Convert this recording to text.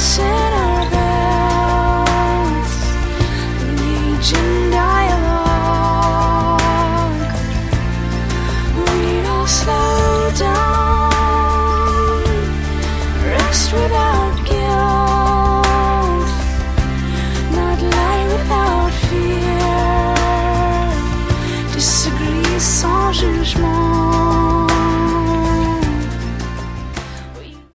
fasten our belts, engage in dialogue. We'd all slow down, rest without guilt, not lie without fear, disagree sans jugement.